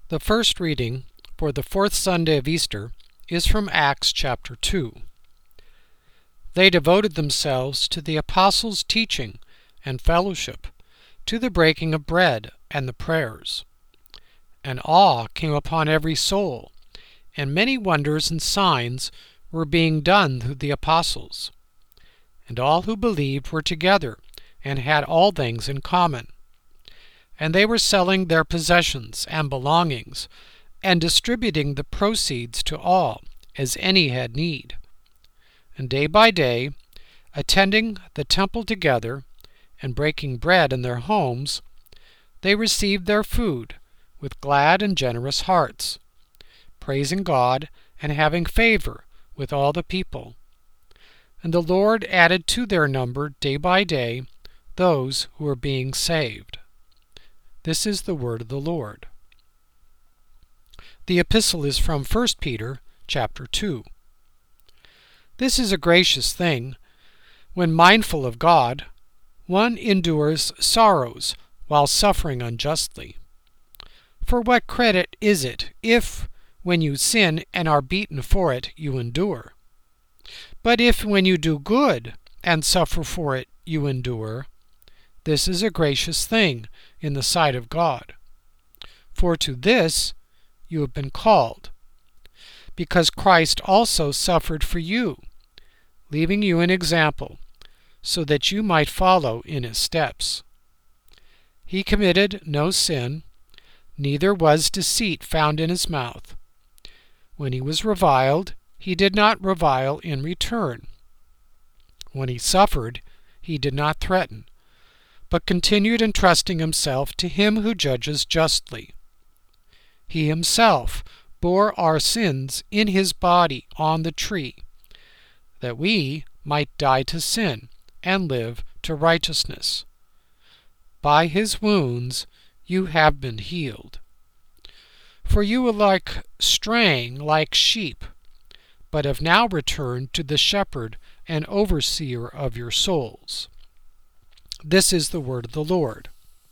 The first reading for the fourth Sunday of Easter is from Acts chapter 2. They devoted themselves to the apostles' teaching and fellowship, to the breaking of bread and the prayers. And awe came upon every soul, and many wonders and signs were being done through the apostles. And all who believed were together, and had all things in common. And they were selling their possessions and belongings, and distributing the proceeds to all, as any had need. And day by day, attending the temple together, and breaking bread in their homes, they received their food with glad and generous hearts, praising God and having favor with all the people. And the Lord added to their number day by day those who were being saved. This is the word of the Lord. The epistle is from 1 Peter chapter 2. This is a gracious thing. When mindful of God, one endures sorrows while suffering unjustly. For what credit is it if, when you sin and are beaten for it, you endure? But if, when you do good and suffer for it, you endure, this is a gracious thing in the sight of God. For to this you have been called, because Christ also suffered for you, leaving you an example, so that you might follow in his steps. He committed no sin, neither was deceit found in his mouth. When he was reviled, he did not revile in return. When he suffered, he did not threaten, but continued entrusting himself to him who judges justly. He himself bore our sins in his body on the tree, that we might die to sin and live to righteousness. By his wounds you have been healed. For you were straying like sheep, but have now returned to the shepherd and overseer of your souls. This is the word of the Lord.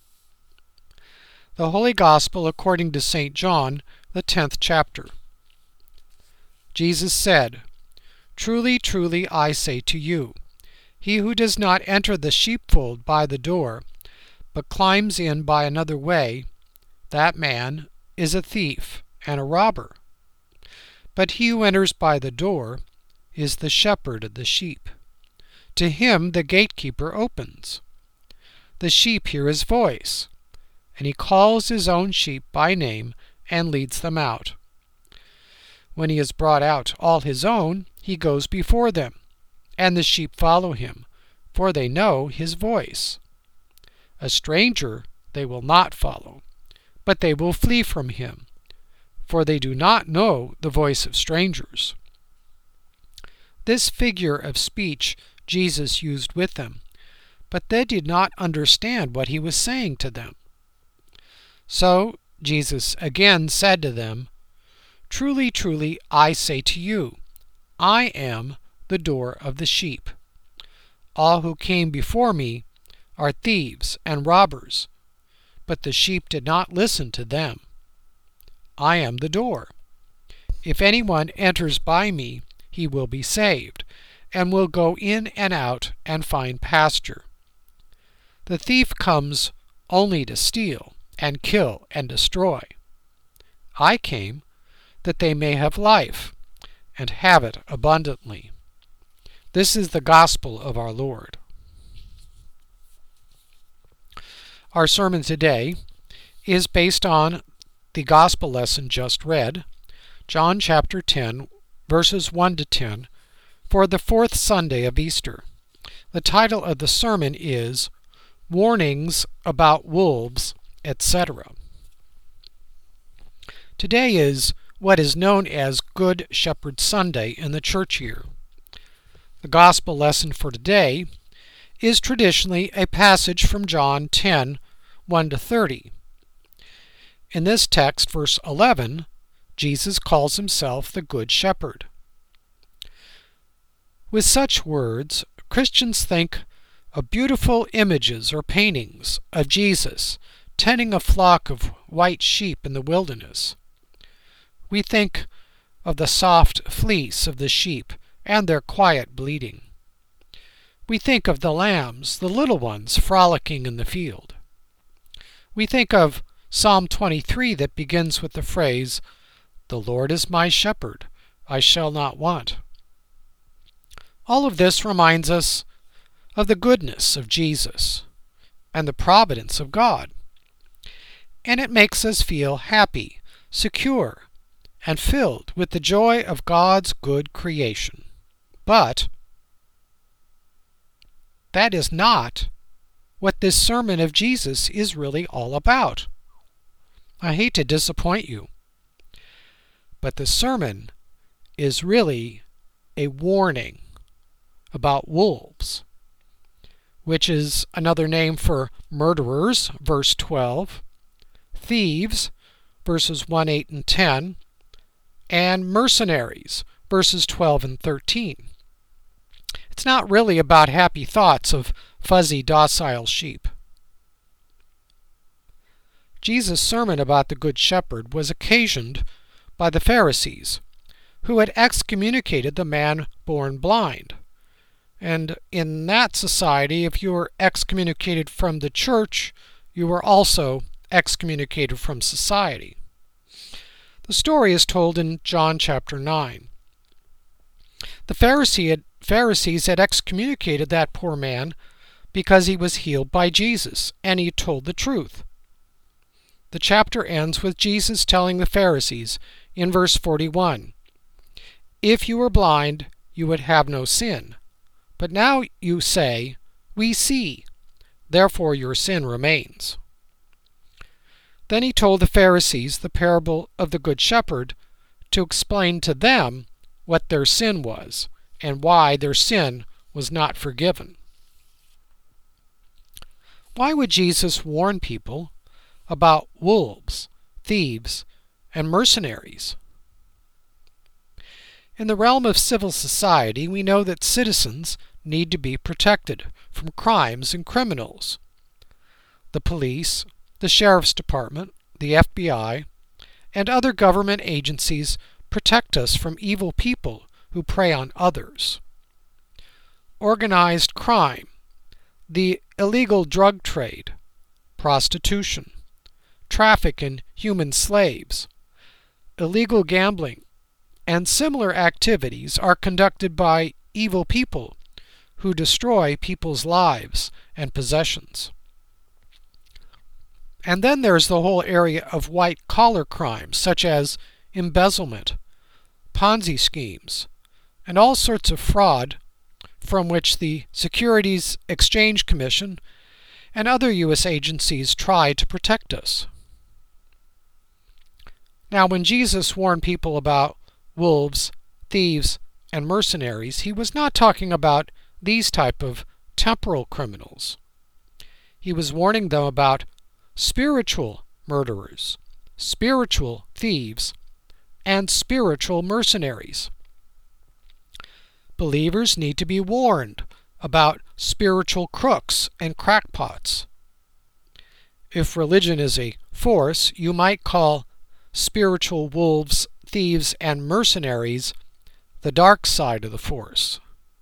The Holy Gospel according to St. John, the 10th chapter. Jesus said, "Truly, truly, I say to you, he who does not enter the sheepfold by the door, but climbs in by another way, that man is a thief and a robber. But he who enters by the door is the shepherd of the sheep. To him the gatekeeper opens. The sheep hear his voice, and he calls his own sheep by name and leads them out. When he has brought out all his own, he goes before them, and the sheep follow him, for they know his voice. A stranger they will not follow, but they will flee from him, for they do not know the voice of strangers." This figure of speech Jesus used with them, but they did not understand what he was saying to them. So Jesus again said to them, "Truly, truly, I say to you, I am the door of the sheep. All who came before me are thieves and robbers, but the sheep did not listen to them. I am the door. If anyone enters by me, he will be saved, and will go in and out and find pasture. The thief comes only to steal and kill and destroy. I came that they may have life, and have it abundantly." This is the gospel of our Lord. Our sermon today is based on the gospel lesson just read, John chapter 10, verses 1 to 10, for the fourth Sunday of Easter. The title of the sermon is Warnings About Wolves, etc. Today is what is known as Good Shepherd Sunday in the church year. The gospel lesson for today is traditionally a passage from John 10, 1 to 30. In this text, verse 11, Jesus calls himself the Good Shepherd. With such words, Christians think of beautiful images or paintings of Jesus tending a flock of white sheep in the wilderness. We think of the soft fleece of the sheep and their quiet bleating. We think of the lambs, the little ones, frolicking in the field. We think of Psalm 23 that begins with the phrase, "The Lord is my shepherd, I shall not want." All of this reminds us of the goodness of Jesus and the providence of God. And it makes us feel happy, secure, and filled with the joy of God's good creation. But that is not what this sermon of Jesus is really all about. I hate to disappoint you, but the sermon is really a warning about wolves, which is another name for murderers, verse 12, thieves, verses 1, 8, and 10, and mercenaries, verses 12 and 13. It's not really about happy thoughts of fuzzy, docile sheep. Jesus' sermon about the Good Shepherd was occasioned by the Pharisees, who had excommunicated the man born blind. And in that society, if you were excommunicated from the church, you were also excommunicated from society. The story is told in John chapter 9. The Pharisees had excommunicated that poor man because he was healed by Jesus, and he told the truth. The chapter ends with Jesus telling the Pharisees in verse 41, "If you were blind, you would have no sin. But now you say, 'We see,' therefore your sin remains." Then he told the Pharisees the parable of the Good Shepherd to explain to them what their sin was and why their sin was not forgiven. Why would Jesus warn people about wolves, thieves, and mercenaries? In the realm of civil society, we know that citizens need to be protected from crimes and criminals. The police, the sheriff's department, the FBI, and other government agencies protect us from evil people who prey on others. Organized crime, the illegal drug trade, prostitution, traffic in human slaves, illegal gambling, and similar activities are conducted by evil people who destroy people's lives and possessions. And then there's the whole area of white-collar crimes, such as embezzlement, Ponzi schemes, and all sorts of fraud from which the Securities Exchange Commission and other U.S. agencies try to protect us. Now, when Jesus warned people about wolves, thieves, and mercenaries, he was not talking about these type of temporal criminals. He was warning them about spiritual murderers, spiritual thieves, and spiritual mercenaries. Believers need to be warned about spiritual crooks and crackpots. If religion is a force, you might call spiritual wolves, thieves, and mercenaries the dark side of the force.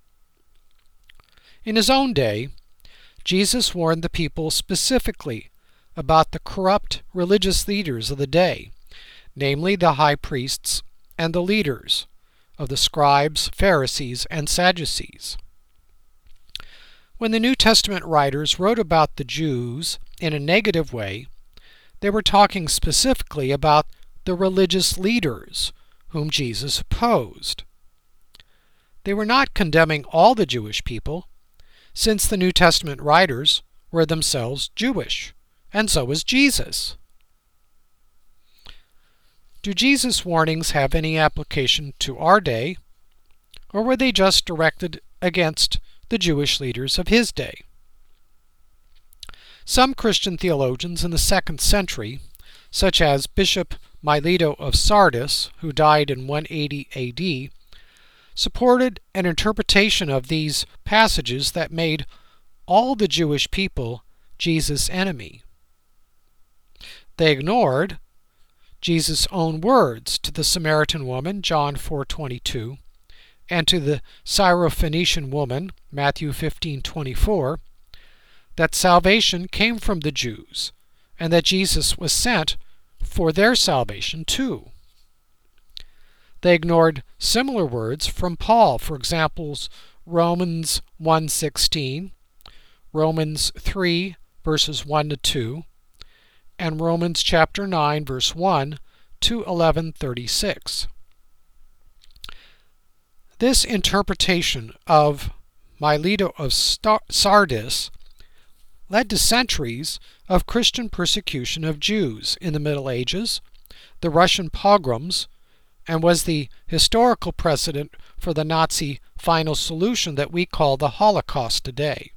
In his own day, Jesus warned the people specifically about the corrupt religious leaders of the day, namely the high priests and the leaders of the scribes, Pharisees, and Sadducees. When the New Testament writers wrote about the Jews in a negative way, they were talking specifically about the religious leaders whom Jesus opposed. They were not condemning all the Jewish people, since the New Testament writers were themselves Jewish, and so was Jesus. Do Jesus' warnings have any application to our day, or were they just directed against the Jewish leaders of his day? Some Christian theologians in the 2nd century, such as Bishop Mileto of Sardis, who died in 180 AD, supported an interpretation of these passages that made all the Jewish people Jesus' enemy. They ignored Jesus' own words to the Samaritan woman, John 4:22, and to the Syrophoenician woman, Matthew 15:24, that salvation came from the Jews and that Jesus was sent for their salvation too. They ignored similar words from Paul, for example, Romans 1:16, Romans 3 verses 1 to 2, and Romans chapter 9 verse 1 to 11:36. This interpretation of Mileto of Sardis led to centuries of Christian persecution of Jews in the Middle Ages, the Russian pogroms, and was the historical precedent for the Nazi final solution that we call the Holocaust today.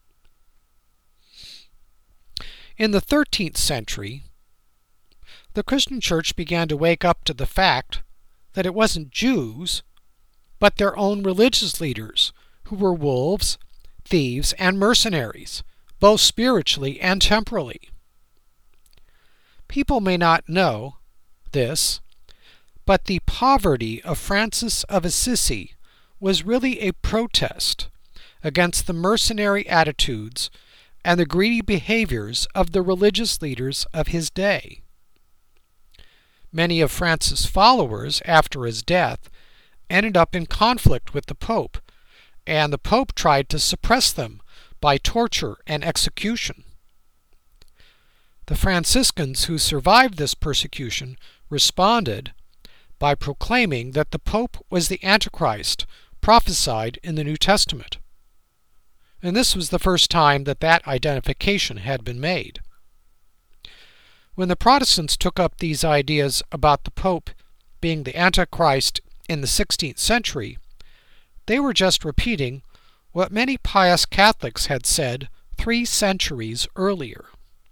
In the 13th century, the Christian church began to wake up to the fact that it wasn't Jews, but their own religious leaders who were wolves, thieves, and mercenaries, both spiritually and temporally. People may not know this, but the poverty of Francis of Assisi was really a protest against the mercenary attitudes and the greedy behaviors of the religious leaders of his day. Many of Francis' followers, after his death, ended up in conflict with the Pope, and the Pope tried to suppress them by torture and execution. The Franciscans who survived this persecution responded by proclaiming that the Pope was the Antichrist prophesied in the New Testament. And this was the first time that that identification had been made. When the Protestants took up these ideas about the Pope being the Antichrist in the 16th century, they were just repeating what many pious Catholics had said 3 centuries earlier.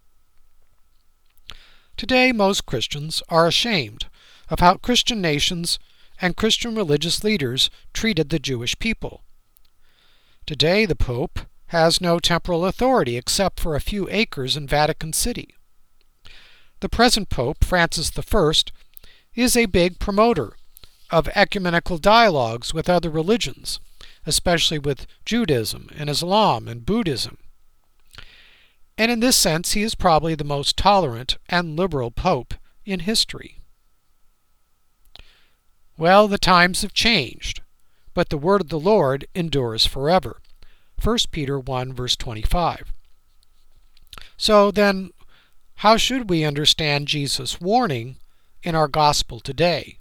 Today, most Christians are ashamed of how Christian nations and Christian religious leaders treated the Jewish people. Today, the Pope has no temporal authority except for a few acres in Vatican City. The present Pope, Francis I, is a big promoter of ecumenical dialogues with other religions, especially with Judaism and Islam and Buddhism. And in this sense, he is probably the most tolerant and liberal Pope in history. Well, the times have changed, but the word of the Lord endures forever. 1 Peter 1 verse 25. So then, how should we understand Jesus' warning in our gospel today?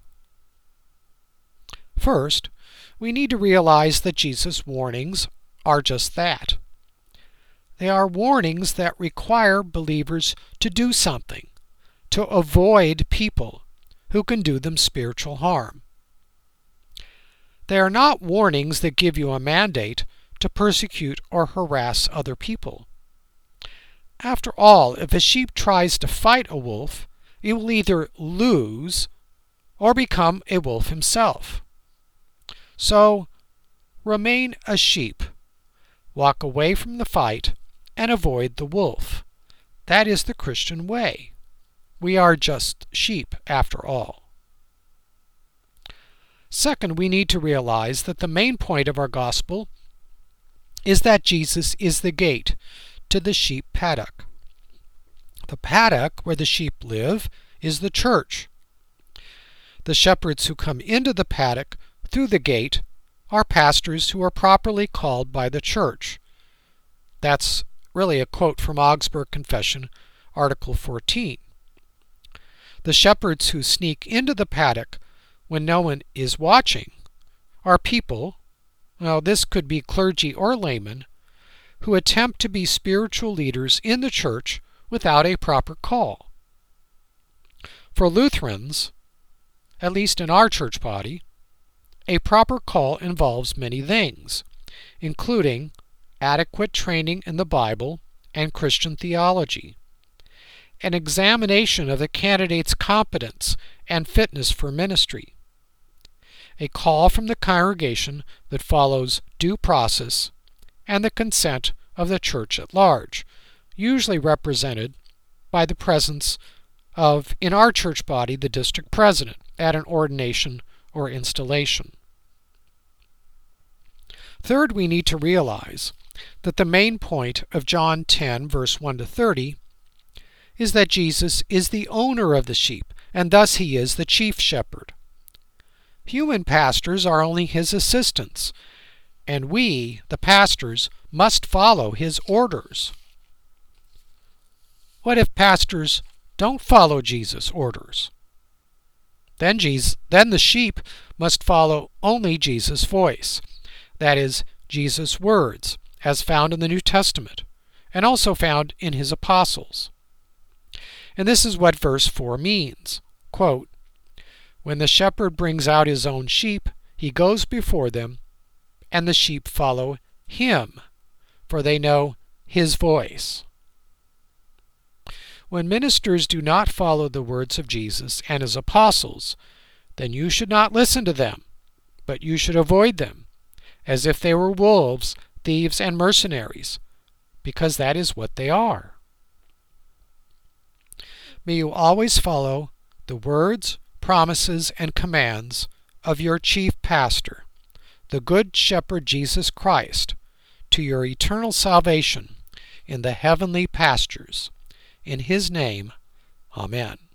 First, we need to realize that Jesus' warnings are just that. They are warnings that require believers to do something, to avoid people who can do them spiritual harm. They are not warnings that give you a mandate to persecute or harass other people. After all, if a sheep tries to fight a wolf, it will either lose or become a wolf himself. So, remain a sheep, walk away from the fight, and avoid the wolf. That is the Christian way. We are just sheep after all. Second, we need to realize that the main point of our gospel is that Jesus is the gate to the sheep paddock. The paddock where the sheep live is the church. The shepherds who come into the paddock through the gate are pastors who are properly called by the church. That's really a quote from Augsburg Confession, Article 14. The shepherds who sneak into the paddock when no one is watching are people, well, this could be clergy or laymen, who attempt to be spiritual leaders in the church without a proper call. For Lutherans, at least in our church body, a proper call involves many things, including adequate training in the Bible and Christian theology, an examination of the candidate's competence and fitness for ministry, a call from the congregation that follows due process, and the consent of the church at large, usually represented by the presence of, in our church body, the district president at an ordination or installation. Third, we need to realize that the main point of John 10, verse 1 to 30, is that Jesus is the owner of the sheep, and thus he is the chief shepherd. Human pastors are only his assistants, and we, the pastors, must follow his orders. What if pastors don't follow Jesus' orders? Then the sheep must follow only Jesus' voice, that is, Jesus' words, as found in the New Testament, and also found in his apostles. And this is what verse 4 means. Quote, "When the shepherd brings out his own sheep, he goes before them, and the sheep follow him, for they know his voice." When ministers do not follow the words of Jesus and his apostles, then you should not listen to them, but you should avoid them, as if they were wolves, thieves, and mercenaries, because that is what they are. May you always follow the words, promises, and commands of your chief pastor, the Good Shepherd Jesus Christ, to your eternal salvation in the heavenly pastures. In his name, Amen.